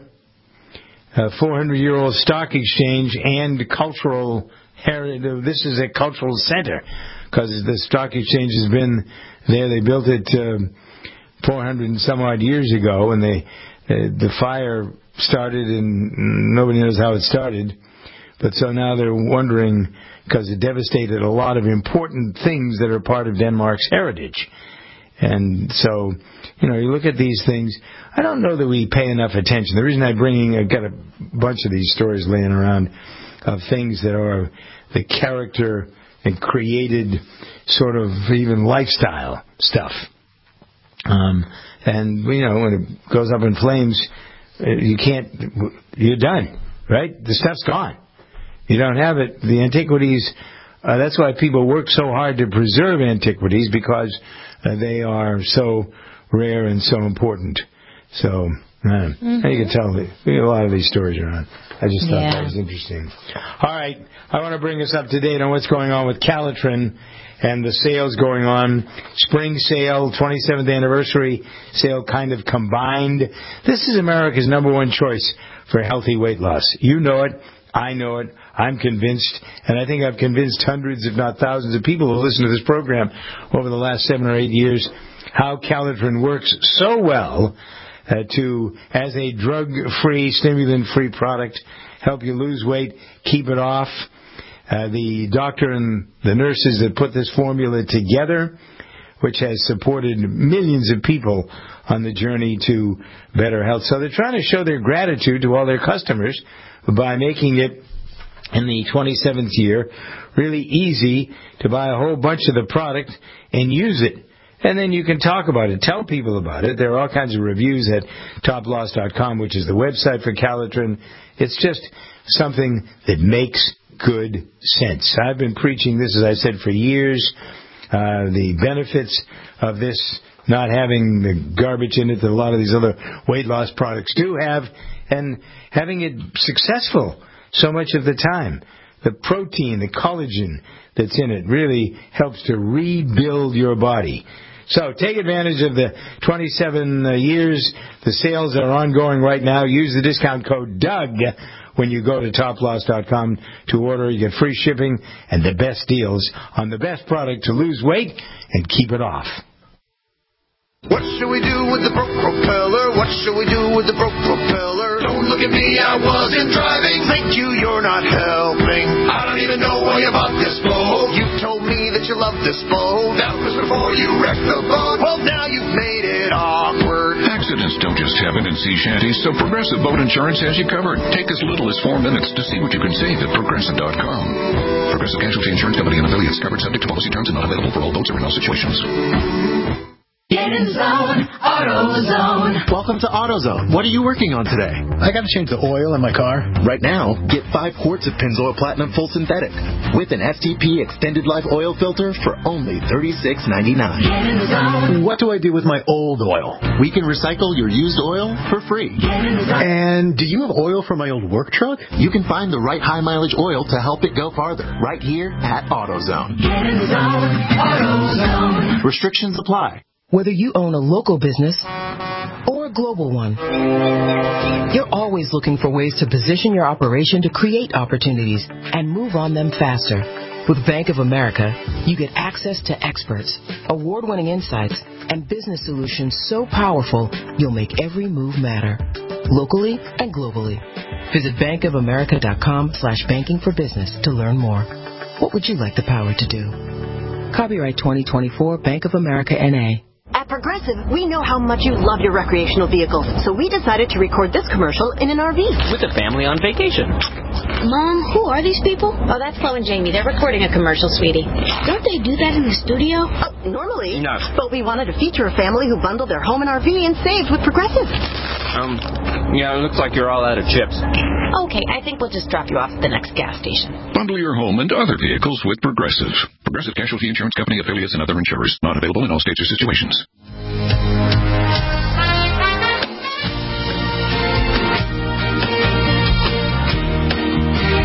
A four hundred year old stock exchange and cultural heritage. This is a cultural center because the stock exchange has been there. They built it uh, four hundred and some odd years ago, and they Uh, the fire started, and nobody knows how it started. But so now they're wondering, because it devastated a lot of important things that are part of Denmark's heritage. And so, you know, you look at these things. I don't know that we pay enough attention. The reason I'm bringing, I've got a bunch of these stories laying around of things that are the character and created sort of even lifestyle stuff. Um, and, you know, when it goes up in flames, you can't, you're done, right? The stuff's gone. You don't have it. The antiquities, uh, that's why people work so hard to preserve antiquities, because uh, they are so rare and so important. So, man, mm-hmm. you can tell we get a lot of these stories around. I just thought yeah. that was interesting. All right, I want to bring us up to date on what's going on with Calitrin and the sales going on. Spring sale, twenty-seventh anniversary sale kind of combined. This is America's number one choice for healthy weight loss. You know it. I know it. I'm convinced, and I think I've convinced hundreds, if not thousands, of people who listen to this program over the last seven or eight years how Calitrin works so well uh, to, as a drug-free, stimulant-free product, help you lose weight, keep it off. Uh, the doctor and the nurses that put this formula together, which has supported millions of people on the journey to better health. So they're trying to show their gratitude to all their customers by making it, in the twenty-seventh year, really easy to buy a whole bunch of the product and use it. And then you can talk about it, tell people about it. There are all kinds of reviews at top loss dot com, which is the website for Calitrin. It's just something that makes good sense. I've been preaching this, as I said, for years. Uh, the benefits of this not having the garbage in it that a lot of these other weight loss products do have, and having it successful so much of the time. The protein, the collagen that's in it really helps to rebuild your body. So take advantage of the twenty-seven uh, years. The sales are ongoing right now. Use the discount code Doug when you go to top loss dot com to order. You get free shipping and the best deals on the best product to lose weight and keep it off. What should we do with the broke propeller? What should we do with the broke propeller? Don't look at me, I wasn't driving. Thank you, you're not helping. I don't even know why you bought this boat. You told me that you love this boat. That was before you wrecked the boat. Well, now you've made it awkward. Accidents don't just happen in sea shanties, so Progressive Boat Insurance has you covered. Take as little as four minutes to see what you can save at Progressive dot com. Progressive Casualty Insurance Company and affiliates, covered subject to policy terms and not available for all boats or in all situations. Get in zone, AutoZone. Welcome to AutoZone. What are you working on today? I got to change the oil in my car. Right now, get five quarts of Pennzoil Platinum Full Synthetic with an S T P Extended Life Oil Filter for only thirty-six ninety-nine. Get in zone. What do I do with my old oil? We can recycle your used oil for free. Get in zone. And do you have oil for my old work truck? You can find the right high mileage oil to help it go farther right here at AutoZone. Get in zone, AutoZone. Restrictions apply. Whether you own a local business or a global one, you're always looking for ways to position your operation to create opportunities and move on them faster. With Bank of America, you get access to experts, award-winning insights, and business solutions so powerful you'll make every move matter, locally and globally. Visit bankofamerica.com slash banking for business to learn more. What would you like the power to do? Copyright twenty twenty-four, Bank of America, N A At Progressive, we know how much you love your recreational vehicles, so we decided to record this commercial in an R V. With a family on vacation. Mom, who are these people? Oh, that's Flo and Jamie. They're recording a commercial, sweetie. Don't they do that in the studio? Uh, normally. No. But we wanted to feature a family who bundled their home and R V and saved with Progressive. Um, yeah, it looks like you're all out of chips. Okay, I think we'll just drop you off at the next gas station. Bundle your home and other vehicles with Progressive. Progressive Casualty Insurance Company, affiliates, and other insurers. Not available in all states or situations.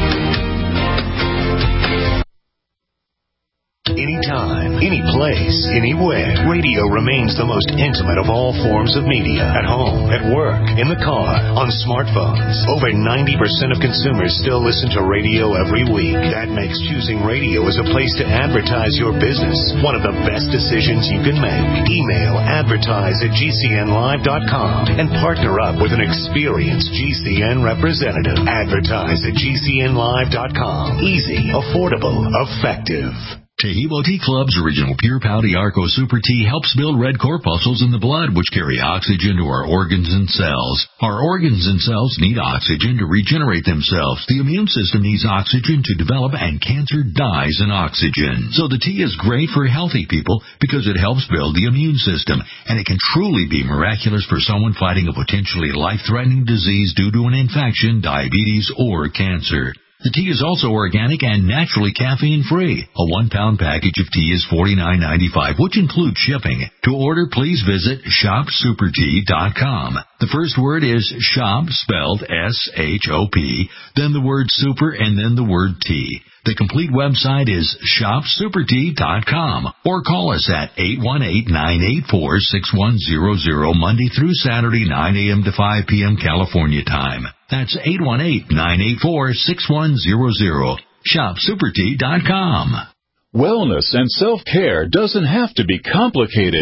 Anytime, any place, anywhere. Radio remains the most intimate of all forms of media. At home, at work, in the car, on smartphones. Over ninety percent of consumers still listen to radio every week. That makes choosing radio as a place to advertise your business one of the best decisions you can make. Email advertise at G C N live dot com and partner up with an experienced G C N representative. Advertise at G C N live dot com. Easy, affordable, effective. Tehebo Tea Club's original Pure Pouty Arco Super Tea helps build red corpuscles in the blood, which carry oxygen to our organs and cells. Our organs and cells need oxygen to regenerate themselves. The immune system needs oxygen to develop, and cancer dies in oxygen. So the tea is great for healthy people because it helps build the immune system, and it can truly be miraculous for someone fighting a potentially life-threatening disease due to an infection, diabetes, or cancer. The tea is also organic and naturally caffeine-free. A one-pound package of tea is forty-nine ninety-five, which includes shipping. To order, please visit shop super tea dot com. The first word is shop, spelled S H O P, then the word super, and then the word tea. The complete website is shop super tea dot com, or call us at eight one eight, nine eight four, six one zero zero Monday through Saturday, nine a.m. to five p.m. California time. That's eight one eight, nine eight four, six one zero zero. shop super tea dot com. Wellness and self-care doesn't have to be complicated.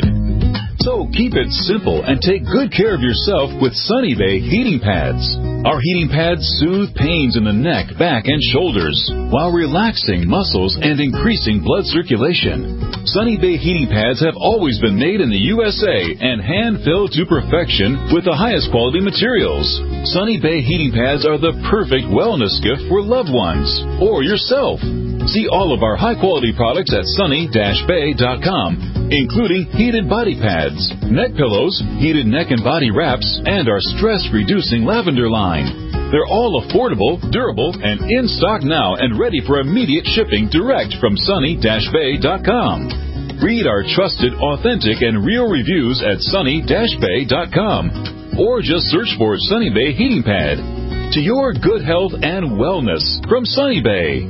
So keep it simple and take good care of yourself with Sunny Bay heating pads. Our heating pads soothe pains in the neck, back, and shoulders while relaxing muscles and increasing blood circulation. Sunny Bay heating pads have always been made in the U S A and hand-filled to perfection with the highest quality materials. Sunny Bay heating pads are the perfect wellness gift for loved ones or yourself. See all of our high-quality products at sunny dash bay dot com, including heated body pads, neck pillows, heated neck and body wraps, and our stress-reducing lavender line. They're all affordable, durable, and in stock now and ready for immediate shipping direct from sunny dash bay dot com. Read our trusted, authentic, and real reviews at sunny dash bay dot com, or just search for Sunny Bay Heating Pad. To your good health and wellness from Sunny Bay.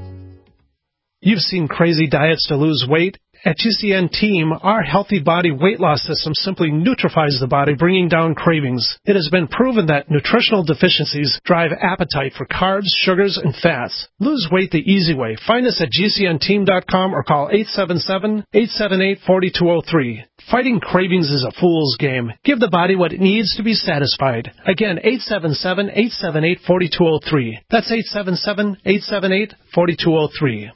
You've seen crazy diets to lose weight. At G C N Team, our Healthy Body Weight Loss System simply neutralizes the body, bringing down cravings. It has been proven that nutritional deficiencies drive appetite for carbs, sugars, and fats. Lose weight the easy way. Find us at G C N team dot com or call eight seven seven, eight seven eight, four two zero three. Fighting cravings is a fool's game. Give the body what it needs to be satisfied. Again, eight seven seven, eight seven eight, four two zero three. That's eight seven seven, eight seven eight, four two zero three.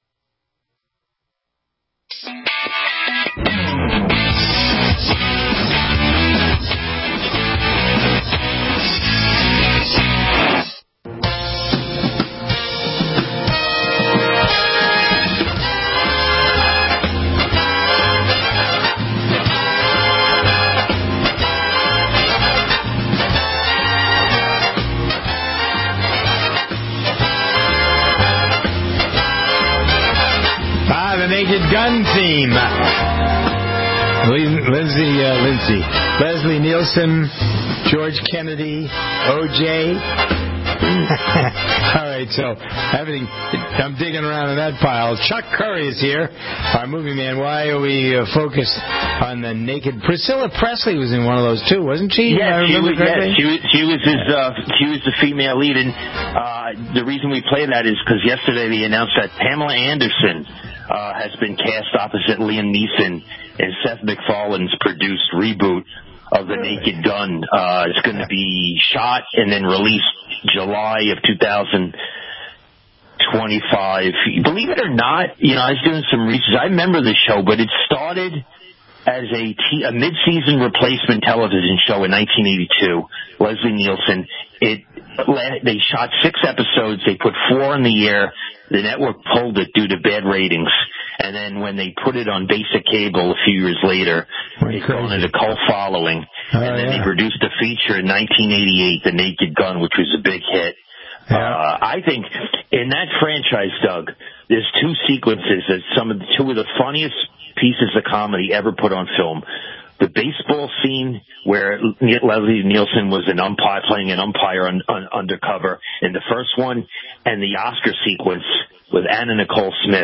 Naked Gun theme. Lindsay, uh, Lindsay, Leslie Nielsen, George Kennedy, O J. All right, so everything. I'm digging around in that pile. Chuck Curry is here, our movie man. Why are we uh, focused on the naked? Priscilla Presley was in one of those too, wasn't she? Yeah, she was. Correctly? Yes, she was. She was his. Uh, she was the female lead, and uh, the reason we play that is because yesterday they announced that Pamela Anderson uh, has been cast opposite Liam Neeson in Seth MacFarlane's produced reboot of The Naked Gun. Uh, it's going to be shot and then released July of two thousand twenty-five. Believe it or not, you know, I was doing some research. I remember the show, but it started as a, t- a mid-season replacement television show in nineteen eighty-two. Leslie Nielsen. It they shot six episodes. They put four in the air. The network pulled it due to bad ratings. And then when they put it on basic cable a few years later, it garnered a cult following. Oh, and then yeah. they produced a feature in nineteen eighty-eight, The Naked Gun, which was a big hit. Yeah. Uh, I think in that franchise, Doug, there's two sequences that some of the, two of the funniest pieces of comedy ever put on film. The baseball scene where Leslie Nielsen was an umpire, playing an umpire un, un, undercover in the first one, and the Oscar sequence with Anna Nicole Smith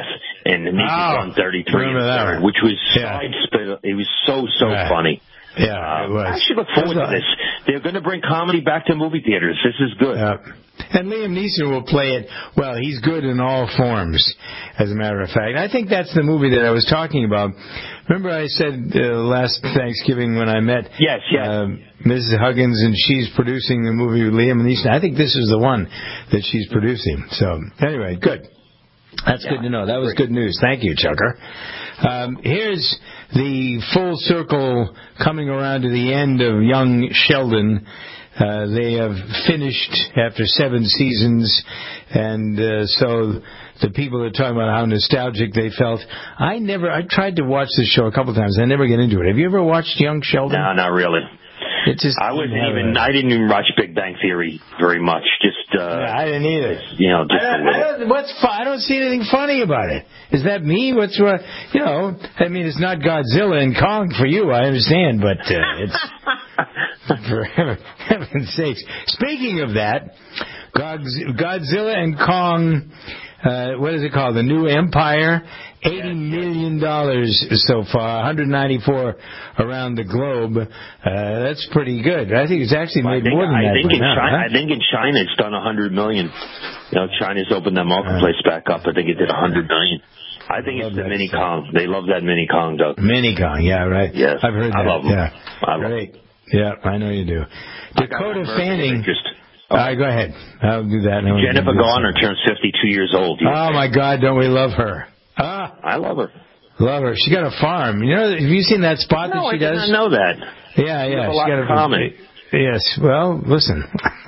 and Meek Oh, was on thirty-three, remember that third, one. which was Yeah. side spit. It was so so Right. funny. Yeah, Uh, it was. I should look forward to this. They're going to bring comedy back to movie theaters. This is good. Yeah. And Liam Neeson will play it. Well, he's good in all forms, as a matter of fact. I think that's the movie that I was talking about. Remember I said uh, last Thanksgiving when I met yes, yes. Uh, Missus Huggins, and she's producing the movie with Liam Neeson. I think this is the one that she's producing. So, anyway, good. That's yeah, good to know. That was good news. Thank you, Chucker. Um, here's the full circle coming around to the end of Young Sheldon. Uh, they have finished after seven seasons, and uh, so the people are talking about how nostalgic they felt. I never, I tried to watch this show a couple of times. I never get into it. Have you ever watched Young Sheldon? No, not really. It just I wasn't even. A... I didn't even watch Big Bang Theory very much. Just. Uh, yeah, I didn't either. You know, just I a little. I don't, what's fu- I don't see anything funny about it. Is that me? What's wrong? You know, I mean, it's not Godzilla and Kong for you. I understand, but uh, it's for heaven's sakes. Speaking of that, Godzilla and Kong. Uh, what is it called? The New Empire. Eighty million dollars so far. One hundred ninety-four around the globe. Uh, that's pretty good. I think it's actually made think, more than I that. Think in now, China, huh? I think in China it's done a hundred million. You know, China's opened that marketplace uh, back up. I think it did a hundred million. I think I it's the Mini Kong. They love that Mini Kong, though. Mini Kong, yeah, right. Yes, I've heard I that. love them. Yeah, I love great. Yeah, I know you do. Dakota Fanning. Oh. All right, go ahead. I'll do that. No, Jennifer Garner turns fifty-two years old. You oh, my God, don't we love her? Ah, I love her. Love her. She got a farm. You know, have you seen that spot no, that she I does? I did not know that. Yeah, yeah. A she lot got in common. Yes. Well, listen.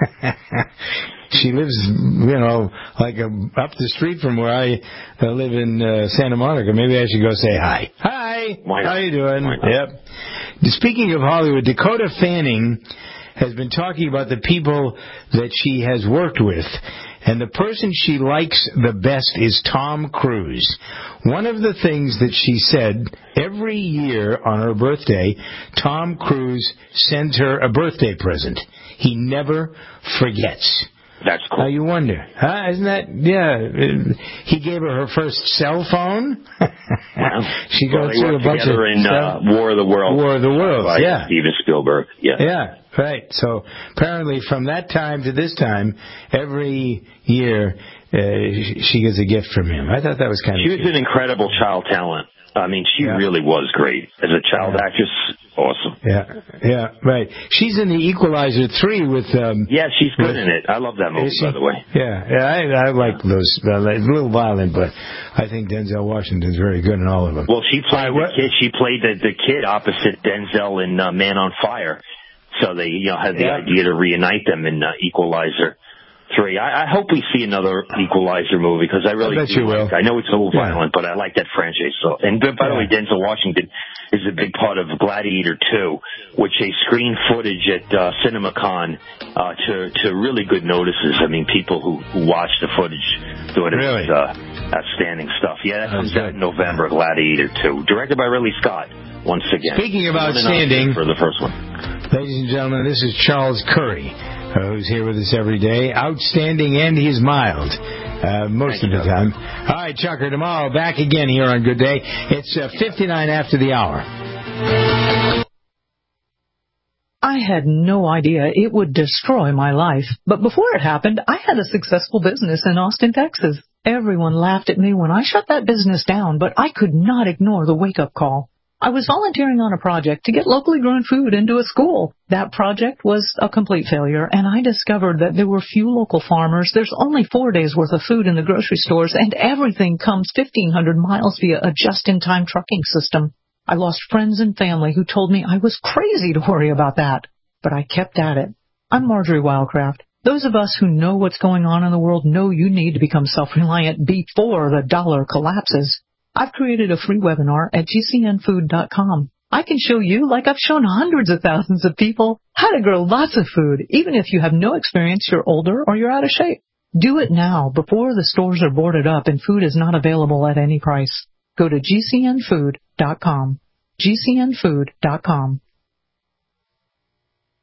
She lives, you know, like a, up the street from where I uh, live in uh, Santa Monica. Maybe I should go say hi. Hi. Why not? How you doing? Why not? Yep. Speaking of Hollywood, Dakota Fanning has been talking about the people that she has worked with. And the person she likes the best is Tom Cruise. One of the things that she said, every year on her birthday, Tom Cruise sends her a birthday present. He never forgets. That's cool. Now you wonder, huh? Isn't that, yeah. He gave her her first cell phone. Wow. She well, goes they through a bunch together of in uh, War of the Worlds. War of the Worlds, by yeah. Steven Spielberg, yeah. Yeah, right. So apparently from that time to this time, every year uh, she gets a gift from him. I thought that was kind of She was cute. an incredible child talent. I mean, she yeah. really was great. As a child yeah. actress, awesome. Yeah, yeah, right. She's in the Equalizer three with... Um, yeah, she's good with, in it. I love that movie, by the way. Yeah, yeah I, I like those. Uh, it's a little violent, but I think Denzel Washington's very good in all of them. Well, she played right, the kid. She played the, the kid opposite Denzel in uh, Man on Fire. So they you know, had the yeah. idea to reunite them in uh, Equalizer three. I, I hope we see another Equalizer movie because I really I bet do you like. will. I know it's a little yeah. violent, but I like that franchise. So, and by yeah. the way, Denzel Washington is a big part of Gladiator two, which they screen footage at uh, CinemaCon uh, to to really good notices. I mean, people who, who watched the footage thought it really? was uh, outstanding stuff. Yeah, that oh, comes good. out in November. Gladiator two, directed by Ridley Scott. Once again. Speaking of outstanding, for the first one. Ladies and gentlemen, this is Charles Curry, uh, who's here with us every day. Outstanding, and he's mild uh, most Thank of the you. time. All right, Chucker, tomorrow back again here on Good Day. It's uh, fifty-nine after the hour. I had no idea it would destroy my life, but before it happened, I had a successful business in Austin, Texas. Everyone laughed at me when I shut that business down, but I could not ignore the wake-up call. I was volunteering on a project to get locally grown food into a school. That project was a complete failure, and I discovered that there were few local farmers. There's only four days' worth of food in the grocery stores, and everything comes fifteen hundred miles via a just-in-time trucking system. I lost friends and family who told me I was crazy to worry about that, but I kept at it. I'm Marjorie Wildcraft. Those of us who know what's going on in the world know you need to become self-reliant before the dollar collapses. I've created a free webinar at G C N food dot com. I can show you, like I've shown hundreds of thousands of people, how to grow lots of food, even if you have no experience, you're older, or you're out of shape. Do it now, before the stores are boarded up and food is not available at any price. Go to G C N food dot com. G C N food dot com.